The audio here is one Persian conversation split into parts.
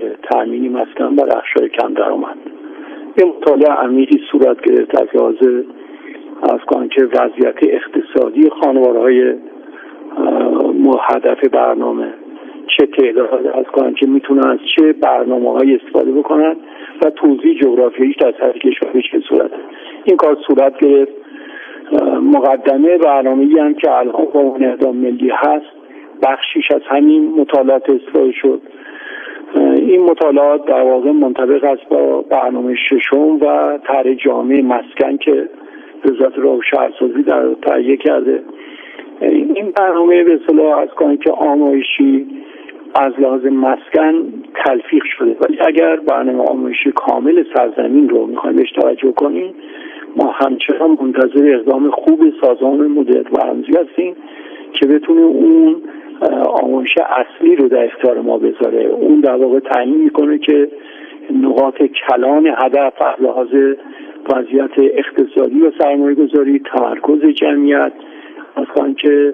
تامین مسکن و بخش‌های کم درآمد. یه مطالعه عمیقی صورت گرفت از لحاظ که وضعیت اقتصادی خانوارهای هدف برنامه، چه تعداد که میتونن از چه برنامه‌های استفاده بکنن و توزیع جغرافیاییش در سطح کشور به چه صورته. این کار صورت گرفت. مقدمه برنامه‌ای هم که الان قانون اقدام ملی هست بخشیش از همین مطالعات استفاده شد. این مطالعات در واقع منطبق است با برنامه ششم و طرح جامع مسکن که وزارت راه و شهرسازی در تهیه کرده. این برنامه به اصطلاح از که آمایشی از لحاظ مسکن تلفیق شده، ولی اگر برنامه آمایشی کامل سرزمین رو میخوایم بهش توجه کنیم، ما همچنان منتظر اقدام خوب سازمان مدیریت و رمزی هستیم که بتونه اون آمایش اصلی رو در اختیار ما بذاره. اون در واقع تعیین میکنه که نقاط کلان هدف از لحاظ وضعیت اقتصادی و سرمایه گذاری، تمرکز جمعیت، از که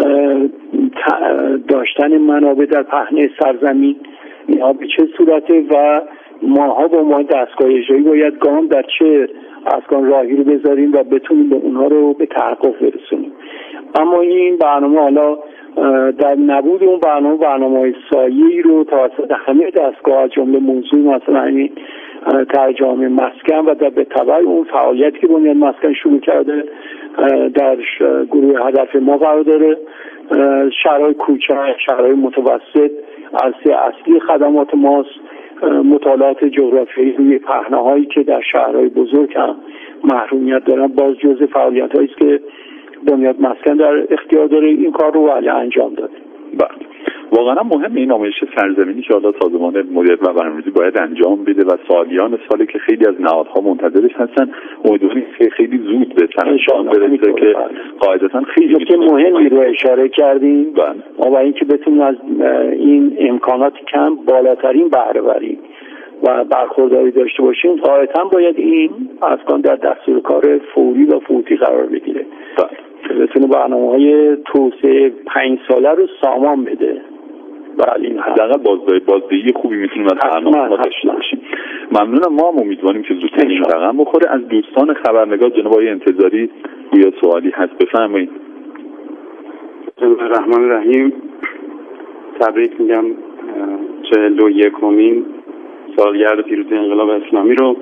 داشتن منابع در پهنه سرزمین اینها به چه صورته و ماها با ما دستگاه اجرایی باید گام در چه راهی رو بذاریم و بتونیم به اونها رو به تحقق برسونیم. اما این برنامه حالا در نبود اون برنامه‌های سایه‌ای رو توسط همه دستگاه از جمله موضوع مثلا همین ترجمه مسکن و در به تبع اون فعالیتی که بنیاد مسکن شروع کرده در گروه هدف ما قرار داره. شهرهای کوچک، شهرهای متوسط عرصه اصلی خدمات ماست. مطالعات جغرافیایی روی پهنه‌هایی که در شهرهای بزرگ هم محرومیت دارن باز جزء فعالیت‌هایی است که بنیاد مسکن در اختیار داره. این کار رو ولی انجام داده. بله، واقعا مهم این آمایش سرزمینی که حالا سازمان مدیریت و برنامه‌ریزی باید انجام بده و سالی که خیلی از نهادها منتظرش هستن، امیدواریم که خیلی زود به تنظیم برسه که قاعدتاً خیلی که مهمی رو اشاره کردیم ما برای اینکه بتونیم از این امکانات کم بالاترین بهره بریم و برخورداری داشته باشیم، غایتاً باید این افغان در دستور کار فوری و فوتی قرار بگیره که بتونه برنامه‌های توسعه 5 ساله رو سامان بده. بله، این حداقل بازدهی خوبی میتونیم از برنامه‌ها داشته باشیم. ممنونم. ما هم امیدواریم که زودتر این رقم بخوره. از دوستان خبرنگار جناب آقای انتظاری گویا سوالی هست، بفرمایید. بسم الله الرحمن الرحیم. تبریک میگم 41مین سالگرد پیروزی انقلاب اسلامی رو.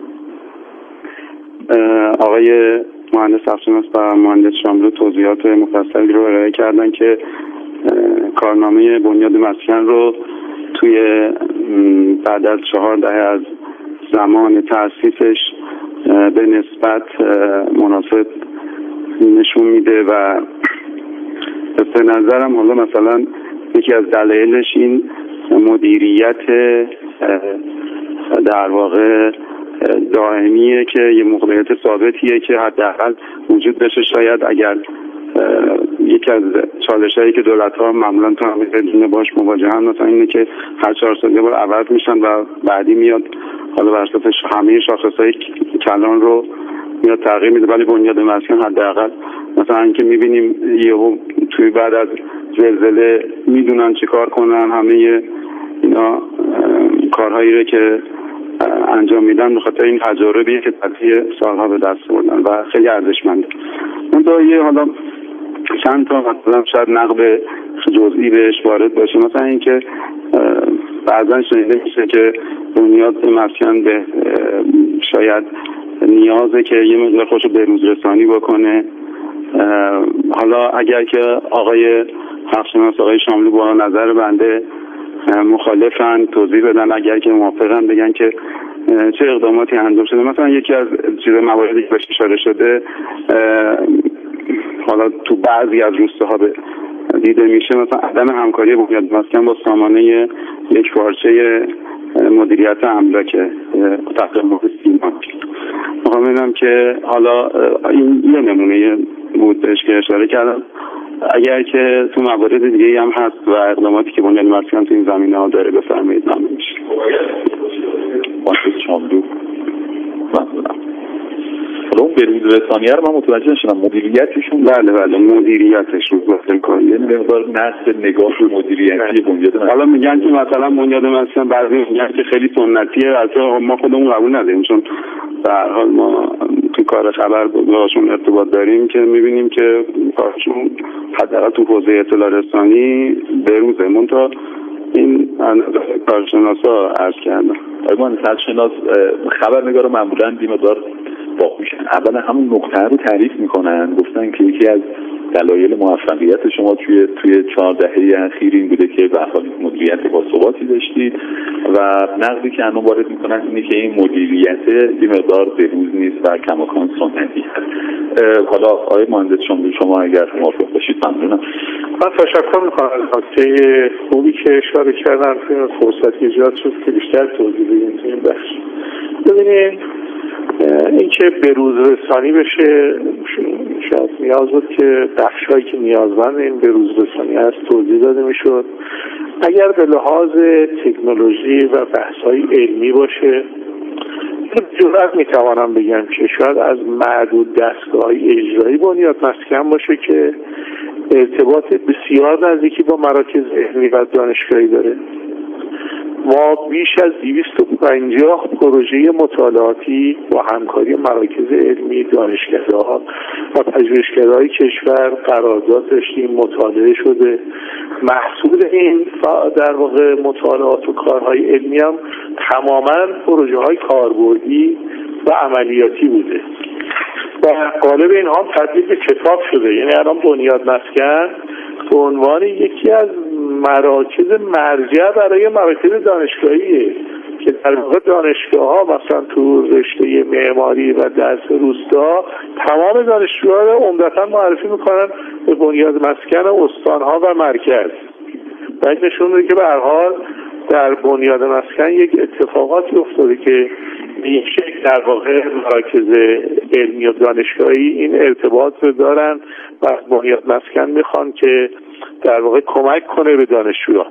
آقای مهندس افشناس و مهندس شاملو توضیحات مفصلی رو ارائه کردن که کارنامه بنیاد مسکن رو توی بعد از 4 دهه از زمان تأسیسش به نسبت مناسب نشون میده و به نظرم حالا مثلا یکی از دلایلش این مدیریت در واقع دائمیه که یه موقعیت ثابتیه که حداقل وجود داشته. شاید اگر یکی از چالشایی که دولت‌ها معمولاً تو همین زمینه باش مواجهن مثلا اینه که هر 4 سال یه بار عوض میشن و بعدی میاد حالا بر اساس همه شاخص‌های کلان رو میاد تغییر میده، ولی بنیاد مسکن حداقل مثلا اینکه می‌بینیم یهو توی بعد از زلزله میدونن چه کار کنن، همه اینا کارهایی رو که انجام میدن به خاطر این تجاربیه که طی سالها به دست آوردن و خیلی ارزشمنده. اون تا حالا چند تا مثلا شاید نقد جزئی بهش وارد باشه، مثلا اینکه بعضا شنیده میشه که بنیاد مسکن به شاید نیازه که یه مقدار خودشو به روز رسانی بکنه. حالا اگر که آقای حقشناس آقای شاملو با نظر بنده مخالفن توضیح بدن، اگر که موافقن بگن که چه اقداماتی انجام شده. مثلا یکی از مواردی که بهش اشاره شده حالا تو بعضی از روستاها دیده میشه مثلا عدم همکاری بنیاد مسکن با سامانه یک پارچه مدیریت املاک تقریبا سیما. میخوام بگم که حالا این یه نمونه بود بهش که اشاره کردم. اگر که تو موارد دیگه هم هست و اقداماتی که بنیاد مسکن تو این زمینه ها داره بفرمایید. ممنون میشه. مهندس شاملو. ممنونم. حالا اون بروز رسانیه رو من متوجه نشدم. مدیریتشون؟ بله مدیریتشون گفتم کاری یه مقدار نقص نگاه مدیریتی بنیاد مسکن. حالا میگن که مثلا بنیاد مسکن بعضی میگن که خیلی سنتیه، البته ما خودمون قبول نداریم، چون به هر حال ما تو کار خبر باهاشون ارتباط داریم که میبینیم که کارشون حداقل تو حوزه اطلاع رسانی بروزه. منتها این کارشناسا عرض کردن. آقای کارشناس خبرنگار معمولاً بی‌مقدار باهوشن. اولا همون نقطه رو تعریف میکنن، گفتن که یکی از دلایل موفقیت شما توی 4 دهه اخیر این بوده که به حال مدیریت باثباتی داشتید و نقدی که الان وارد میکنن اینه که این مدیریت بی‌مقدار بروز نیست و کماکان سنتی هست. حالا آقای مهندس شما اگر موافق باشید ممنونم. من تشکر میکنم از نکته خوبی که اشاره کردن. فرصتی ایجاد شد که بیشتر توضیح بدیم تو این بخش. ببینید این که بروز رسانی بشه شاید نیاز بود که بخشایی که نیازمند این بروز رسانی هست توضیح داده میشد. اگر به لحاظ تکنولوژی و بحث‌های علمی باشه، جرأت میتوانم بگم که شاید از معدود دستگاه‌های اجرایی بنیاد مسکن باشه که ارتباط بسیار نزدیکی با مراکز علمی و دانشگاهی داره. ما بیش از 250 پروژه مطالعاتی با همکاری مراکز علمی، دانشگاه‌ها و پژوهشگرای کشور قرارداد داشتیم، مطالعه شده. محصول این در واقع مطالعات و کارهای علمی هم تماما پروژه‌های کاربردی و عملیاتی بوده و قالب اینها هم تبدیل به کتاب شده. یعنی الان بنیاد مسکن به عنوان یکی از مراکز مرجع برای مراکز دانشگاهیه که در واقع دانشگاه‌ها مثلا تو رشته معماری و درس روستا تمام دانشجوها رو عمدتاً معرفی میکنن به بنیاد مسکن استان‌ها و مرکز. و این نشون میده که به هر حال در بنیاد مسکن یک اتفاقاتی افتاده که به این شکل در واقع مراکز علمی و دانشگاهی این ارتباط رو دارن و از بنیاد مسکن میخوان که در واقع کمک کنه به دانشجویان.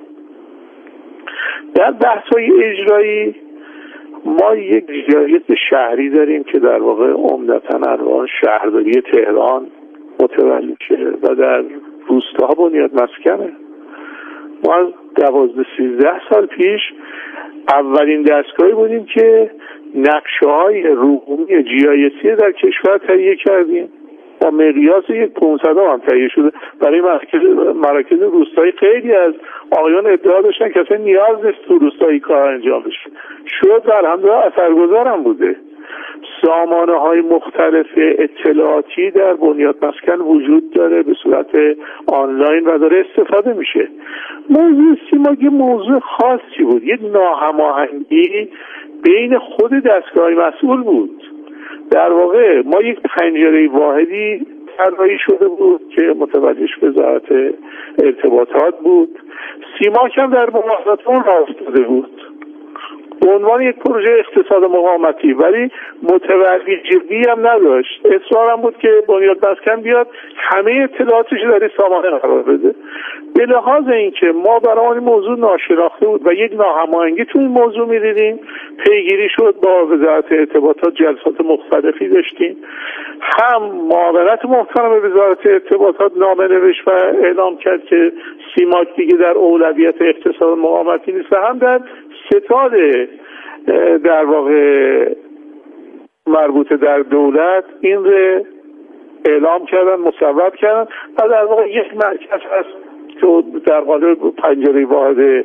در بحث‌های اجرایی ما یک ویژگی شهری داریم که در واقع عمدتاً الان شهرداری تهران متولد شده و در روستاها بنیاد مسکنه. ما از 12-13 سال پیش اولین دستگاهی بودیم که نقشه‌های رومی GIS در کشور تهیه کردیم با مقیاس 500 هم تهیه شده برای مراکز روستایی. خیلی از آقایان ادعا داشتن که اصلا نیاز نیست تو روستایی کار انجام بشه. شد و الحمدلله اثرگذارم بوده. سامانه‌های مختلف اطلاعاتی در بنیاد مسکن وجود داره به صورت آنلاین و داره استفاده میشه. موضوع سیماگ موضوع خاصی بود، یک ناهماهنگی بین خود دستگاه مسئول بود. در واقع ما یک پنجره واحدی طراحی شده بود که متوجهش وزارت ارتباطات بود. سیماک هم در موازات اون راه افتاده بود به عنوان یک پروژه اقتصاد مقاومتی، ولی متولی جدی هم نداشت. اصرار هم بود که بنیاد مسکن بیاد همه اطلاعاتش در این سامانه قرار بده. به لحاظ اینکه ما برای این موضوع ناشناخته بود و یک ناهماهنگی تو این موضوع می‌دیدیم، پیگیری شد، با وزارت ارتباطات جلسات مختلفی داشتیم. هم معاونت محترم وزارت ارتباطات نامه نوشت و اعلام کرد که سیماک دیگه در اولویت اقتصاد مقاومتی نیست، و هم در ستاد در واقع مربوط در دولت این رو اعلام کردن، مصوب کردن و در واقع یک مرکز هست که در قالب پنجره واحد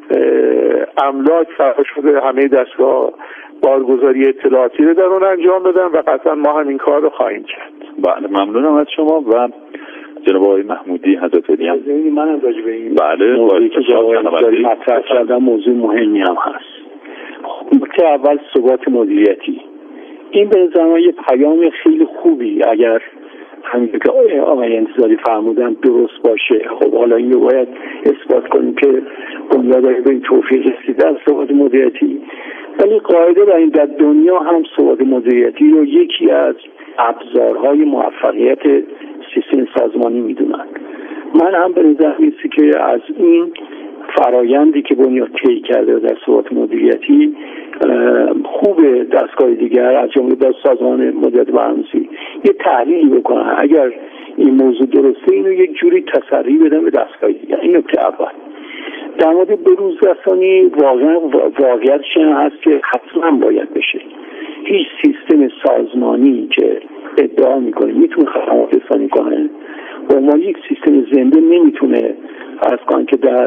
املاک فرق شده همه دستگاه بارگذاری اطلاعاتی رو در اون انجام بدن و قطعا ما همین کار رو خواهیم کرد. بله، ممنونم از شما و جناب آقای محمودی حضرت علی. منم راجع به این بله موضوعی که جواب مطرح کردن موضوع مهمی هم هست. نکته اول ثبات مدیریتی. این به نظر من یه پیام خیلی خوبی اگر همین که آقای انتظاری فرمودن درست باشه. خب حالا اینو باید اثبات کنیم که بنیادهای به این توفیق رسیدن ثبات مدیریتی، ولی قاعده در دنیا هم ثبات مدیریتی رو یکی از ابزارهای موفقیت سیستم سازمانی میدونن. من هم به نظر میاد که از این فرایندی که بنیاد طی کرده در ثبات مدیریتی خوب به دستگاه دیگر از جمله با سازمان مدیریت برنامه‌ریزی یه تحلیلی بکنن، اگر این موضوع درسته اینو یک جوری تسری بدن به دستگاه دیگر. این نکته اول. در مورد بروز رسانی واقعیتش این هست که حتما باید بشه. هیچ سیستم سازمانی که ادعا میکنه میتونه خدمات رسانی کنه به عنوان یک سیستم زنده نمیتونه از کنه که در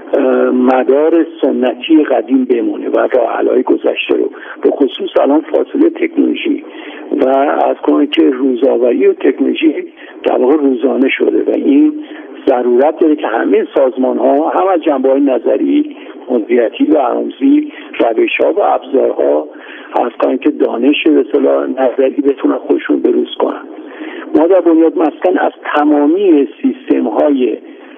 مدار سنتی قدیم بمونه و راه حل‌های گذشته رو به خصوص الان فاصله تکنولوژی و از کنه که روزآوری و تکنولوژی در واقع روزانه شده و این ضرورت داره که همه سازمان ها هم از جنبه‌های نظری، مدیریتی و برنامه‌ریزی، روش‌ها و ابزارها از کنه که دانش به اصطلاح نظری بتونن خودشون بروز کنن. ما در بنیاد مسکن از تمامی سیستم های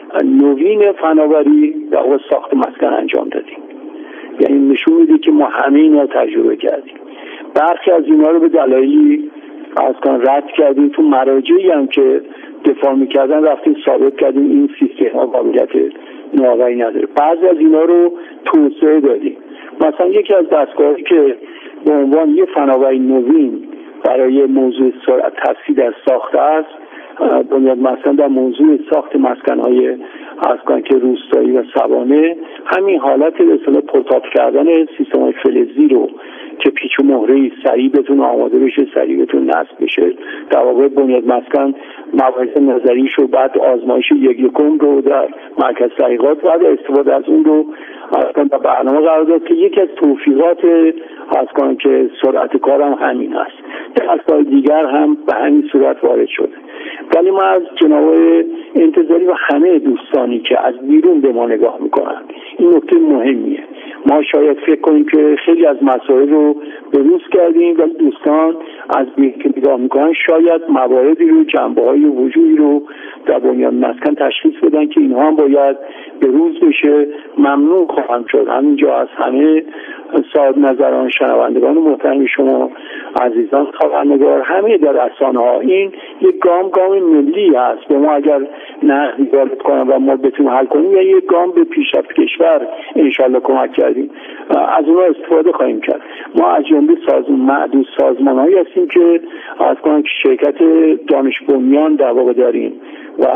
نوین فناوری در واقع ساخت مسکن انجام دادیم. یعنی نشون میده که ما همه اینا تجربه کردیم. برخی از اینا رو به دلایلی از کار رد کردیم، تو مراجعی هم که دفاع میکردن رفتیم ثابت کردیم این سیستم ها قابلیت نوآوری نداره. بعضی از اینا رو توسعه دادیم. مثلا یکی از دستگاهی که به عنوان یه فناوری نوین برای موضوع سرعت تفصیل در ساخت است، بنیاد مسکن در موضوع ساخت مسکن‌های از که روستایی و سوانه همین حالت به اصطلاح پرتاب کردن سیستم‌های فلزی رو که پیچ و مهره‌ای سریع بتونه آماده بشه، سریع بتونه نصب بشه. در واقع بنیاد مسکن مباحث نظریش رو بعد آزمایش یکم رو در مرکز تحقیقات بعد استفاده از اون رو اصلا در برنامه قرار داد که یکی از توفیقات از کنم که سرعت کار هم همین است. در سال دیگر هم به همین صورت وارد شده. ولی ما از جناب انتظاری و همه دوستانی که از بیرون به ما نگاه میکنن این نکته مهمیه. ما شاید فکر کنیم که خیلی از مسائل رو بروز کردیم ولی دوستان از بیرون که نگاه میکنن شاید مواردی رو، جنبه‌های وجودی رو در بنیاد مسکن تشخیص بدن که اینها هم باید بروز بشه. ممنون خواهم شد همینجا از همه صاحب نظران، شنوندگان محترم شما عزیزان خبرنگار، همه در رسانه ها این یک گام ملی هست. به ما اگر نقدی وارد کنن و ما بتونیم حل کنیم یا یک گام به پیشرفت کشور انشالله کمک کردیم، از اونها استفاده خواهیم کرد. ما از جمله معدود سازمان‌هایی هستیم که از کنم که شرکت دانش بنیان در واقع داریم و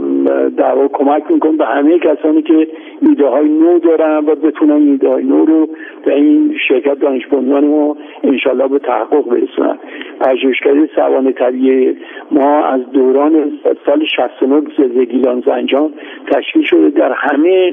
در واقع کمک میکنیم به همه کسانی که ایده های نو دارن و بتونن ایده های نو رو در این شرکت دانش بنیان ما انشالله به تحقق برسونن. پژوهشگری سوانه طبیعی ما از دوران سال 69 زلزله گیلان زنجان تشکیل شده، در همه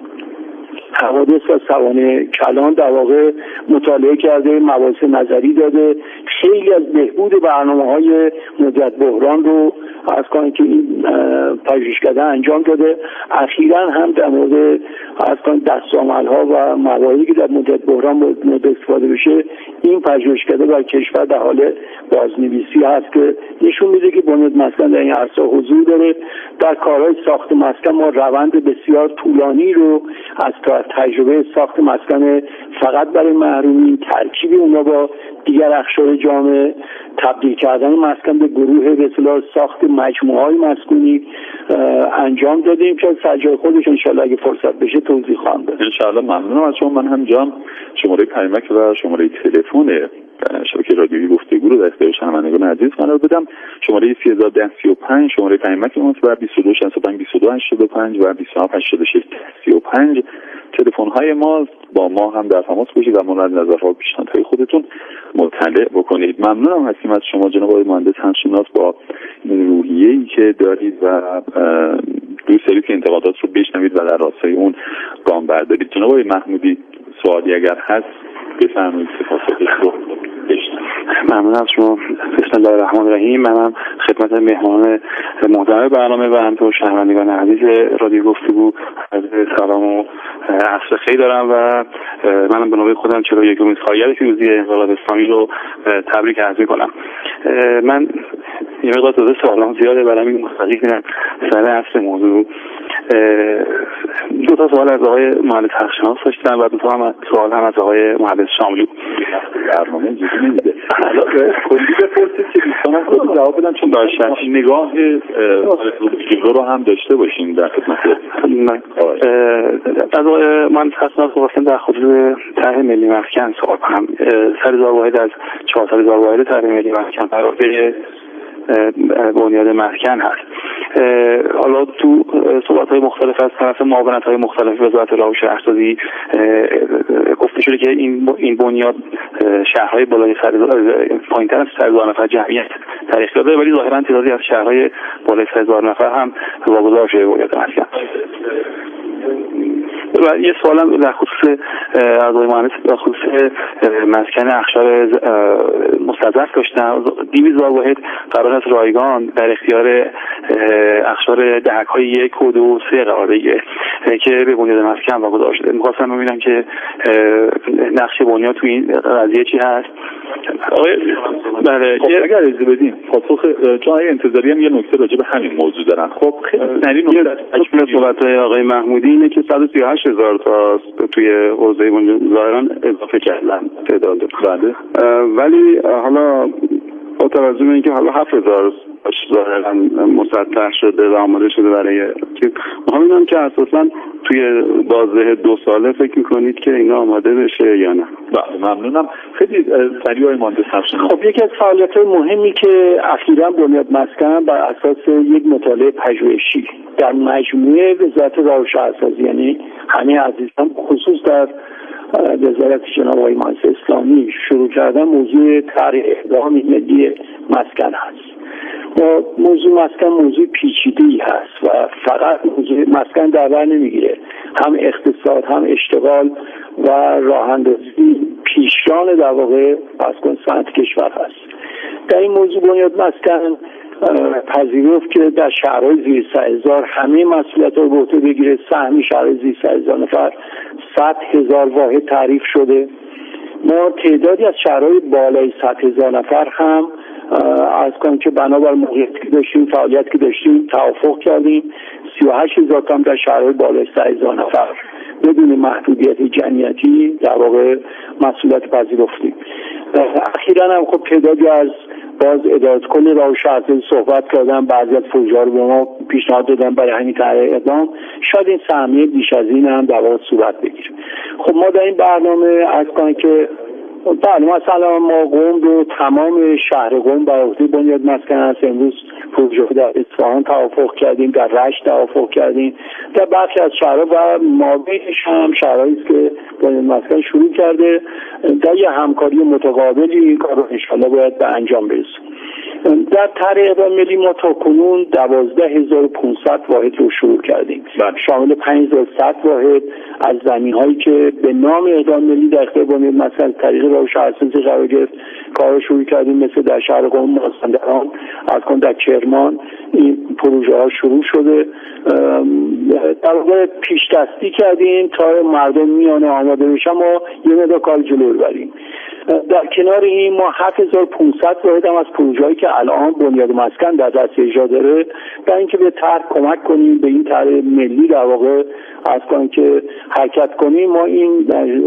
حوادث و سوانه کلان در واقع مطالعه کرده، مباحث نظری داده، خیلی از بهبود برنامه‌های مدیریت بحران رو از کنم که این پژوهشکده انجام داده. اخیراً هم در مورد از کنم دستاوردها و مواردی که در مدیریت بحران مورد استفاده بشه این پژوهشکده در کشور در حال بازنویسی هست که نشون میده که بنیاد مسکن در این عرصه حضور داره. در کارهای ساخت مسکن ما روند بسیار طولانی رو از تجربه ساخت مسکن فقط برای محرومین، ترکیب اونها با دیگر اقشار جامعه، تبدیل کردن مسکن به گروه به اصطلاح ساخت مجموعه‌های مسکونی انجام دادیم که سرجای خودش انشالله اگه فرصت بشه توضیح خواهم داد. انشالله. ممنونم از شما. من همجا شماره پیامک و شماره تلفن شبکه رادیویی گفتگو رو در اختیار شنوندگان عزیز قرار بدم. شماره 301035 شماره پیامک ماست و 2265 و 278635 تلفن های ما. با ما هم در تماس باشید و مورد نظرها و پیشنهادهای خودتون مطلع بکنید. ممنونم هستیم از شما جناب آقای مهندس همشناس با این روحیه‌ای که دارید و دوست دارید که انتقادات رو بشنوید و در راستای اون گام بردارید. جناب آقای محمودی سوالی اگر هست بفرمایید. سپاسگزارم رو بشنوید. ممنون از شما. بسم الله الرحمن الرحیم. منم خدمت مهمان محترم برنامه و همینطور شنوندگان عزیز رادیو گفتگو از سلام و عصر خیر دارم و منم به نوبه خودم 41مین سالگرد پیروزی انقلاب اسلامی رو تبریک عرض می‌کنم. من یه مقدار تازه سوالام زیاده برام این مستقیم میرم سر اصل موضوع. دو تا سوال از آقای مهندس حقشناس داشتم و دو تا هم سوال هم از آقای مهندس شاملو. برنامه جدی نمیده. کلی بپرسید که دوستان خودتون جواب بدن چون نگاه رو هم داشته باشین در خدمت. از من خواستم خواستم در خصوص طرح ملی مسکن سوال کنم. 300,000 واحد از 400,000 واحد طرح ملی مسکن قرار به بنیاد مسکن هست. حالا تو صحبت‌های مختلف از طرف معاونت‌های مختلف وزارت راه و شهرسازی گفته شده که این بنیاد شهرهای بالای پایین‌تر از 100,000 نفر جمعیت در اختیار داره، ولی ظاهراً تعدادی از شهرهای بالای 100,000 نفر هم واگذار شده بنیاد مسکن. و یه سوالم در خصوص اعضای مهندس در خصوص مسکن اقشار مستضعف داشتم. 200,000 واحد قرار است رایگان در اختیار اقشار دهک‌های 1 و 2 و 3 قرار بگیره که به بنیاد مسکن واگذار شده. می‌خواستم ببینم که نقش بنیاد تو این قضیه چی هست. بله، اگر اجازه بدین پاسخ جای انتظاری هم یه نکته راجع به همین موضوع دارن. خب خیلی سریع نکته صحبت‌های آقای محمودی اینه که 138,000 تا توی حوزه بنیاد ظاهراً اضافه کردن تعداد. بله، ولی حالا با توجه به اینکه حالا 7,000 ظاهراً مسطح شده و آماده شده برای می‌خوام که اساساً توی بازه 2 ساله فکر می‌کنید که اینا آماده بشه یا نه؟ بله، ممنونم. خیلی سریع های مهندس همچنان. خب یکی از فعالیت‌های مهمی که اخیراً بنیاد مسکن بر اساس یک مطالعه پژوهشی در مجموعه وزارت راه و شهرسازی، یعنی همه عزیزان خصوص در وزارت جناب آقای مهندس اسلامی شروع کردن موضوع طرح اقدام ملی مسکن هست. موضوع مسکن موضوع پیچیده‌ای هست و فقط موضوع مسکن در بر نمیگیره، هم اقتصاد، هم اشتغال و راه اندازی پیشران در واقع مسکن صنعت کشور هست. در این موضوع بنیاد مسکن پذیرفت که در شهرهای زیر 100,000 همه مسئولیت‌ها رو به عهده بگیره. سهم شهرهای زیر 100,000 نفر 100,000 واحد تعریف شده. ما تعدادی از شهرهای بالای 100,000 نفر هم از کنم که بنابر موقعیتی که داشتیم، فعالیتی که داشتیم توافق کردیم 38,000 تا در شهرهای بالای 100,000 نفر بدون محدودیت جمعیتی در واقع مسئولیت پذیرفتیم. اخیراً هم خب تعدادی از باز اداره کل راه و شهرسازی صحبت کردن، بعضی از پروژه‌ها رو به ما پیشنهاد دادن برای همین طرح اقدام. شاید این سهمیه بیش از این هم در واقع صورت بگیره. خب ما در این برنامه از کنیم که بله مثلا ما قم رو تمام شهر قم بر عهده بنیاد مسکن هست. امروز پروژه در اصفهان توافق کردیم، در رشت توافق کردیم، در برخی از شهرها و مابینش هم شهرهایی است که بنیاد مسکن شروع کرده. در یه همکاری متقابلی این کار رو انشاءالله باید به انجام برسونیم. در طرح اقدام ملی ما تا کنون 12,500 واحد رو شروع کردیم، شامل 5,100 واحد از زمین‌هایی که به نام اقدام ملی در اختیار بنیاد مسکن طریق راه و شهرسازی قرار گرفت کار شروع کردیم، مثل در شهر قم، مازندران، در کرمان این پروژه ها شروع شده. در واقع پیش دستی کردیم تا مردم میانه آماده بشن ما یه مقدار کار جلو ببریم. در کنار این ما 7,500 واحد هم از پروژه‌ای که الان بنیاد مسکن در دست اجرا داره برای اینکه به طرح کمک کنیم، به این طرح ملی در واقع از کنیم که حرکت کنیم. ما این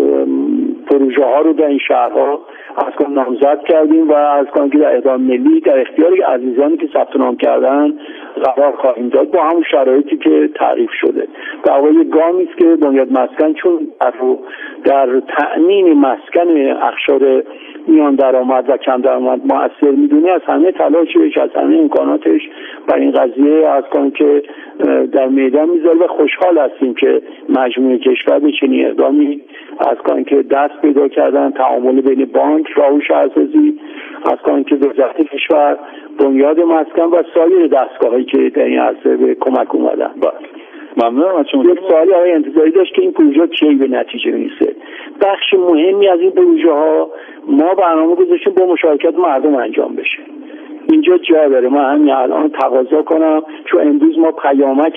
پروژه ها رو در این شهرها از کنیم نامزد کردیم و از کنیم که در اقدام ملی در اختیار عزیزانی که ثبت نام کردن قرار خواهیم داد با همون شرایطی که تعریف شده. در واقع یک گامی است که بنیاد مسکن چون در تأمین مسکن اقشار میان درآمد و کم درآمد مؤثر میدونه، از همه تلاشش، از همه امکاناتش برای این قضیه از کنیم که در میدان میذاره و خوشحال هستیم که مجموعه کشور به چنین اقدامی از کنیم که دست پیدا کردن. تعامل بین بانک، راه و شهرسازی، از کنیم که وزارت کشور، بنیاد مسکن و سایر دستگاهایی که در این عرصه به کمک اومدن. ممنونم از شما. یک سوالی آقای انتظاری داشت که این پروژه چی به نتیجه میرسه. بخش مهمی از این پروژه ها ما برنامه گذاشتیم با مشارکت مردم انجام بشه. اینجا جا داره من همین الان تقاضا کنم، چون امروز ما پیامک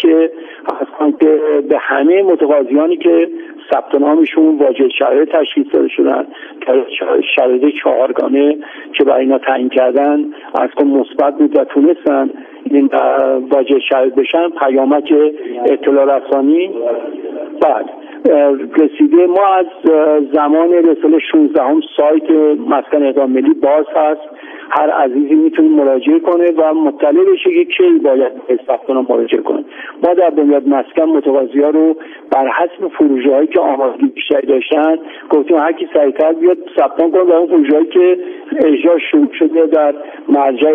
به همه متقاضیانی که ثبت نامشون واجد شرایط تشخیص داده شدن، شرایط 4گانه که برای اینا تعیین کردن از کن مثبت بود و تونستن این واجد شرایط بشن، پیامک اطلاع رسانی. بعد رسیده. ما از زمان رساله 16 سایت مسکن اقدام ملی باز هست، هر عزیزی میتونه مراجعه کنه و مطلع بشه که کی باید به ثبت نام مراجعه کنه. ما در بنیاد مسکن متقاضی‌ها رو بر حسب پروژه‌هایی که آمادگی بیشتری داشتن گفتیم هر کی سریعتر بیاد ثبت نام کنه و اون پروژه‌ای که اجرا شروع شده در مرجع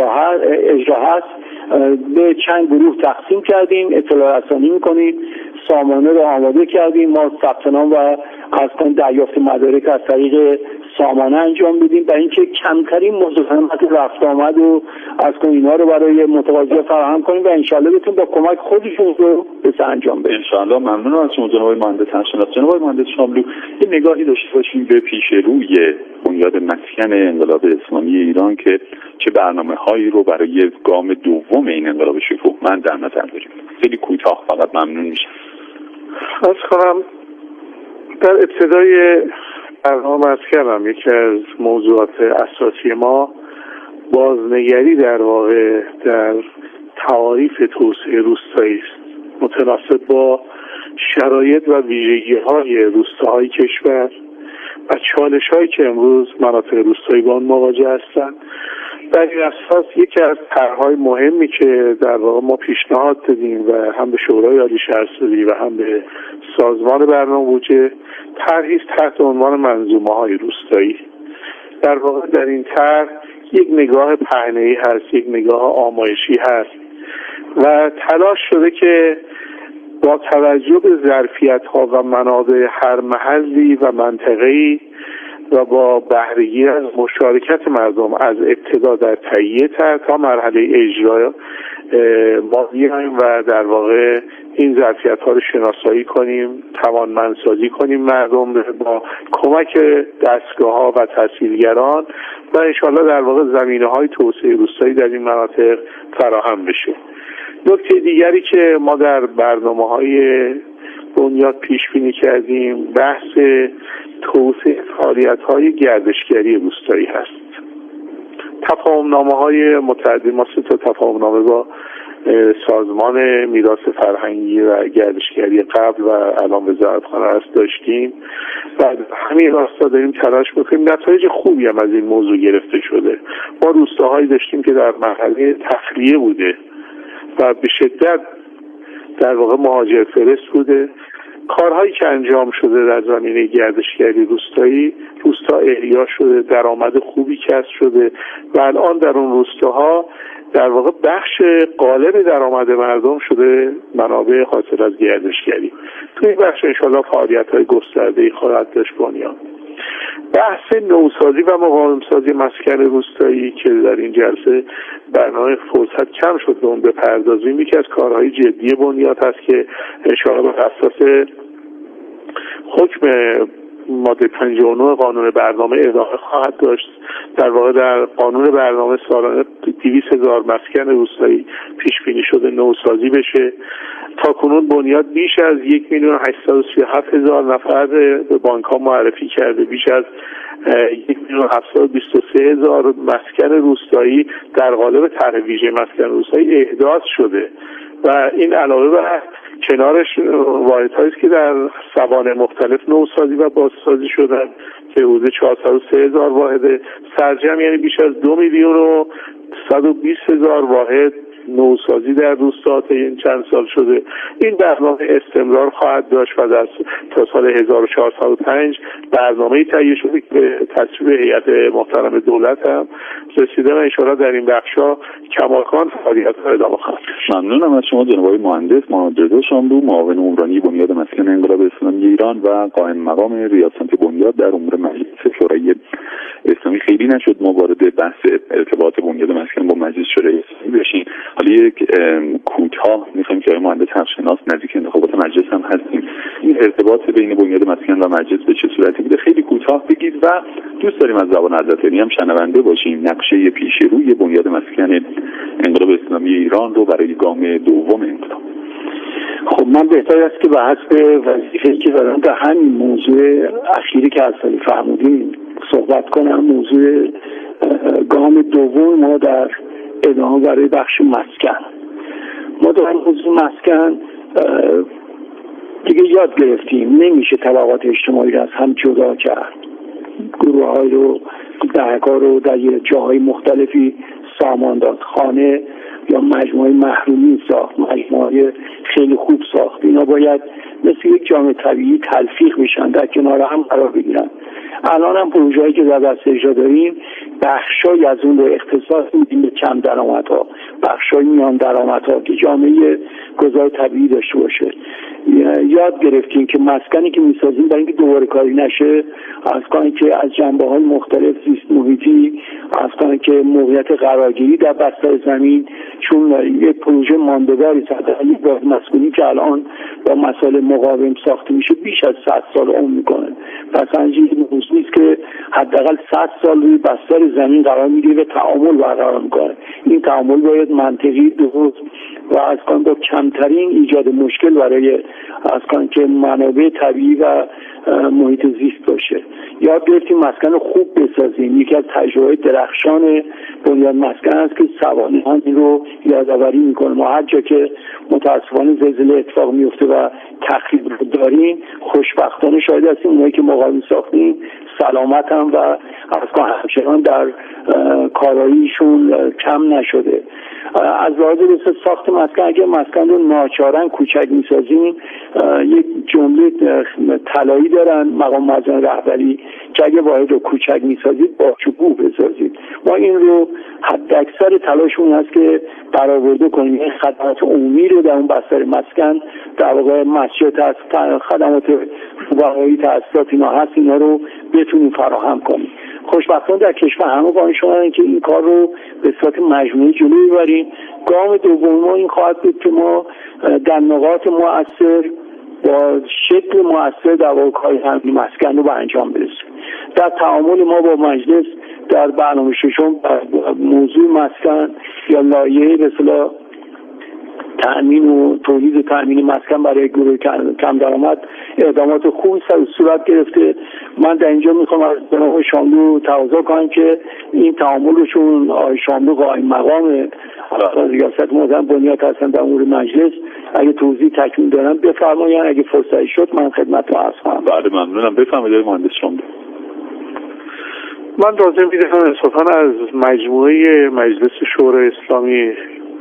اجرا هست به چند گروه تقسیم کردیم، اطلاع رسانی می‌کنیم، سامانه رو آماده کردیم. ما ثبت نام و از دریافت مدارک از طریق سامانه انجام بدیم برای اینکه کمترین مزاحمت رفت آمد و از اینا رو برای متقاضی فراهم کنیم و انشالله بتونیم با کمک خودشون رو به سر انجام بدیم. انشالله. ممنونم از شما جناب مهندس سرشناس. جناب مهندس شاملو، یه نگاهی داشته باشیم به پیش روی بنیاد مسکن انقلاب اسلامی ایران که چه برنامه‌هایی رو برای گام دوم این انقلاب شکوهمند در نظر داریم. خیلی کوتاه فقط ممنون میشم. از کنم در ابتدای برنامه مسکنم یکی از موضوعات اساسی ما بازنگری در واقع در تعاریف توسعه روستایی است، متناسب با شرایط و ویژگی‌های روستاهای کشور و چالش‌هایی که امروز مناطق روستایی با آن مواجه هستند. در این اساس یکی از طرح‌های مهمی که در واقع ما پیشنهاد دادیم و هم به شورای عالی شهرسازی و هم به سازمان برنامه بودجه طرحی است تحت عنوان منظومه‌های روستایی. در واقع در این طرح یک نگاه پهنه‌ای هست، یک نگاه آمایشی هست و تلاش شده که با توجه به ظرفیت‌ها و منابع هر محلی و منطقه‌ای و با بهره‌گیری از مشارکت مردم از ابتدا در تهیه تا مرحله اجرا ما بیایم و در واقع این ظرفیت‌ها رو شناسایی کنیم، توانمندسازی کنیم مردم با کمک دستگاه‌ها و تسهیلگران و انشالله در واقع زمینه‌های توسعه روستایی در این مناطق فراهم بشه. نکته دیگری که ما در برنامه‌های بنیاد پیش بینی کردیم بحث توسعه فعالیت‌های گردشگری روستایی هست. تفاهم‌نامه‌های متعدد، ما 3 تفاهم‌نامه با سازمان میراث فرهنگی و گردشگری قبل و الان وزارتخانه هست داشتیم و همین راستا داریم تلاش می‌کنیم. نتایج خوبی هم از این موضوع گرفته شده. ما روستاهایی داشتیم که در مرحله تخلیه بوده و به شدت در واقع مهاجرت فرست بوده. کارهایی که انجام شده در زمینه گردشگری روستایی، روستا احیا شده، درآمد خوبی کسب شده و الان در اون روستاها در واقع بخش غالب درآمد مردم شده منابع حاصل از گردشگری. توی این بخش انشالله فعالیت‌های گسترده‌ای خواهد داشت بنیان. بحث نوسازی و مقاوم‌سازی مسکن روستایی که در این جلسه برنامه فرصت کم شد به اون بپردازیم، یکی از کارهای جدی بنیاد هست که انشاءالله بر اساس حکم ماده 59 قانون برنامه ادامه خواهد داشت. در واقع در قانون برنامه سالانه 200,000 مسکن روستایی پیش بینی شده نوسازی بشه. تاکنون بنیاد بیش از 1,837,000 نفر به بانک ها معرفی کرده، بیش از 1,723,000 مسکن روستایی در قالب طرح ویژه مسکن روستایی احداث شده و این علاوه بر کنارش واحدهایی است که در سوانح مختلف نوسازی و بازسازی شدن که حدود 403,000 واحد سرجم، یعنی بیش از 2,120,000 واحد نوسازی در روستا این چند سال شده. این برنامه استمرار خواهد داشت و در تا سال 1405 برنامه‌ای تهیه شده که به تصویب هیئت محترم دولت هم رسیده و انشاءالله در این بخش‌ها کماکان فعالیت‌ها ادامه خواهد داشت. ممنونم از شما جناب آقای مهندس محمد رضا شاملو، معاون عمرانی بنیاد مسکن انقلاب اسلامی ایران و قائم مقام ریاست بنیاد در امور مجلس شورای اسلامی. خیلی نشد ما وارد بحث ارتباط بنیاد مسکن با مجلس شورای اسلامی بشیم. حالا یک کوتاه می‌خوایم که آقای مهندس حقشناس نزدیک انتخابات مجلس هم هستیم، این ارتباط بین بنیاد مسکن و مجلس به چه صورتی بوده خیلی کوتاه بگید و دوست داریم از زبان حضرت علی هم شنونده باشیم نقشه پیش روی بنیاد مسکن انقلاب اسلامی ایران رو برای گام دوم انقلاب. خب من بهتر است که به حسب وظیفه‌ای که دارم در همین موضوع اخیری که از سالی فرمودیم صحبت کنم. موضوع گام دوم ما در ادامه برای بخش مسکن. ما در موضوع مسکن دیگه یاد گرفتیم نمیشه طبقات اجتماعی رو از هم جدا کرد. گروه های رو دهکار رو در جاهای مختلفی سامان داد، خانه یا مجموعه محرومی ساخت، مجموعه خیلی خوب ساخت. اینا باید مثل یک جامعه طبیعی تلفیق بشن، در کنار هم قرار بگیرن. الان هم پروژه‌ای که در دست اجرا داریم بخشای از اون رو اختصاص میدیم به کم درآمدها، بخشای میان درآمدها که جامعه گذار طبیعی داشته باشه. یاد گرفتیم که مسکنی که میسازیم برای اینکه دوباره کاری نشه، از کنیم که از جنبه‌های مختلف زیست محیطی، از کنیم که موقعیت قرارگیری در بستر زمین، چون یک پروژه ماندگاری صدقی با مسکونی که الان با مسائل مقاوم ساخته میشه بیش از 100 سال عمر میکنه. پس انجام نیست که حداقل 100 سال روی بستر زمین قرار میگیره و تعامل برقرار میکنه. این تعامل باید منطقی، درست و از کن با کمترین ایجاد مشکل برای از کن که منابع طبیعی و محیط زیست باشه. یاد گرفتیم مسکن خوب بسازیم. یکی از تجربه درخشان بنیاد مسکن است که سوانحان این رو یادآوری میکنه. ما هر جا که متاسفانه زلزله اتفاق میفته و تخریب رو داریم، خوشبختانه شاهد هستیم اونایی که مقاوم ساختیم سلامت هم و از کن همچنان در کاراییشون کم نشده. از لحاظ مثل ساخت مسکن، اگر مسکن رو ناچارن کوچک میسازیم، یک جمله طلایی دارن مقام معظم رهبری که اگه واحد رو کوچک میسازید با چوبو بسازید. ما این رو حد اکثر تلاشمون هست که برآورده کنیم. این خدمات عمومی رو در اون بستر مسکن، در واقع مسجد هست، خدمات فقاهی، تأسیسات اینا هست، اینا رو بتونیم فراهم کنیم. خوشبختانه در کشور همه با شما که این کار رو به صورت مجموعی جلو ببریم. گام دوم ما این خواهد بود که ما در نقاط مؤثر با شکل مؤثر در واقع کار تامین مسکن رو به انجام برسیم. در تعامل ما با مجلس در برنامه ششم موضوع مسکن یا لایحه به اصطلاح تأمین و تولید و تأمین مسکن برای گروه کم درآمد اقدامات خوبی صورت گرفته. من در اینجا میخوام از جناب شاملو تقاضا کنم که این تعامل رو، چون آقای شاملو قائم مقام ریاست محترم بنیاد هستن در امور مجلس، اگه توضیح تکمیل دارن بفرمایید، اگه فرصتی شد من خدمتتون عرض کنم. بله ممنونم. بفرمایید مهندس شاملو. من لازم می‌دونم انصافاً از مجموعه مجلس شورای اسلامی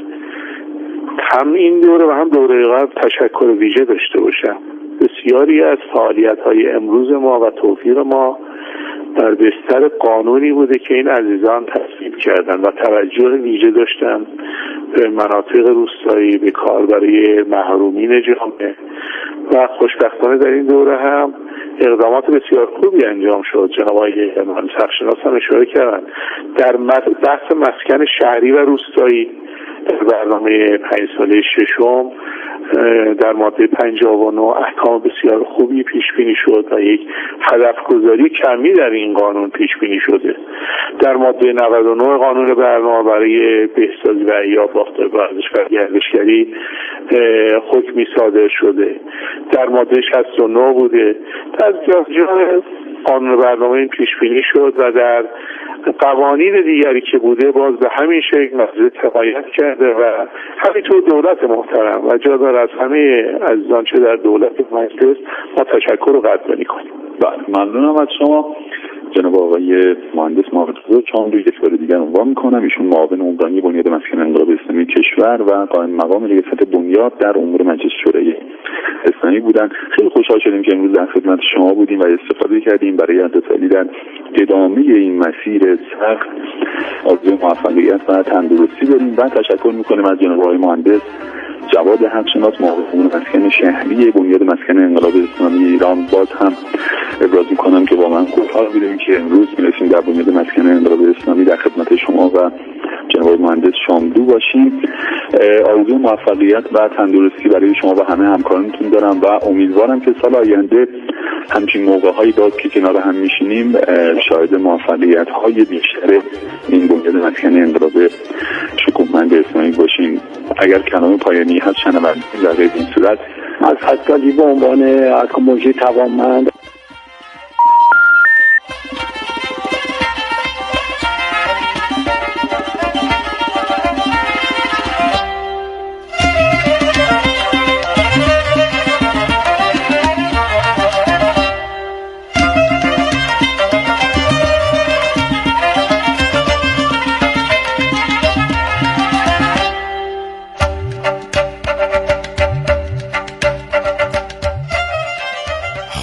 هم این دوره و هم دوره قبل تشکر ویژه داشته باشم. بسیاری از فعالیت‌های امروز ما و توفیق ما در بستر قانونی بوده که این عزیزان تصویب کردن و توجه ویژه داشتن به مناطق روستایی، به کار برای محرومین جامعه و خوشبختانه در این دوره هم اقدامات بسیار خوبی انجام شد. جناب آقای سرشناس هم اشاره کردن در بحث مسکن شهری و روستایی در برنامه 5 ساله ششم در ماده 59 احکام بسیار خوبی پیش بینی شد و یک هدف گذاری کمی در این قانون پیش بینی شده. در ماده 99 قانون برنامه برای بهسازی و احیای باغ‌های ورزش و گردشگری حکمی صادر شده. در ماده 69 بوده. در جای قانون برنامه این پیش بینی شد و در قوانین دیگری که بوده باز به همین شکل مجلس حمایت کرده و همینطور دولت محترم و جا داره از همه عزیزان چه در دولت مجلس ما تشکر و قدردانی کنیم. بله ممنونم از شما جناب آقای مهندس محمدرضا چاملو. یک بار دیگر عنوان می‌کنم ایشون معاون عمرانی بنیاد مسکن انقلاب اسلامی کشور و قائم مقام ریاست بنیاد در امور مجلس شورای اسلامی بودن. خیلی خوشحال شدیم که امروز در خدمت شما بودیم و استفاده کردیم برای انتقالی در ادامه این مسیر سخت. آرزوی موفقیت و تندرستی داریم و تشکر می‌کنیم از جناب آقای مهندس جواد حقشناس معاون مسکن شهری بنیاد مسکن انقلاب اسلامی ایران. باز هم ابراز می‌کنم که با من خوشحال بودیم که امروز می‌رسیم در بنیاد مسکن انقلاب اسلامی در خدمت شما و جناب مهندس شاملو باشیم. آرزوی موفقیت و تندرستی برای شما و همه همکارانتون دارم و امیدوارم که سال آینده همچین موقع‌هایی باز که کنار هم میشینیم شاهد موفقیت‌های بیشتر این بنیاد مسکن انقلاب شکوهمند اسلامی باشیم. اگر کلام پایانی هست شنوندگان در غیر این صورت از حتی به عنوان از موجی توانمند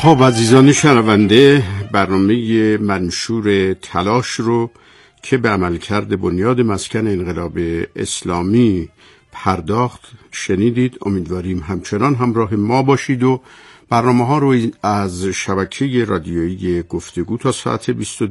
خب عزیزان شنونده، برنامه منشور تلاش رو که به عملکرد بنیاد مسکن انقلاب اسلامی پرداخت شنیدید. امیدواریم همچنان همراه ما باشید و برنامه ها رو از شبکه رادیویی گفتگو تا ساعت 22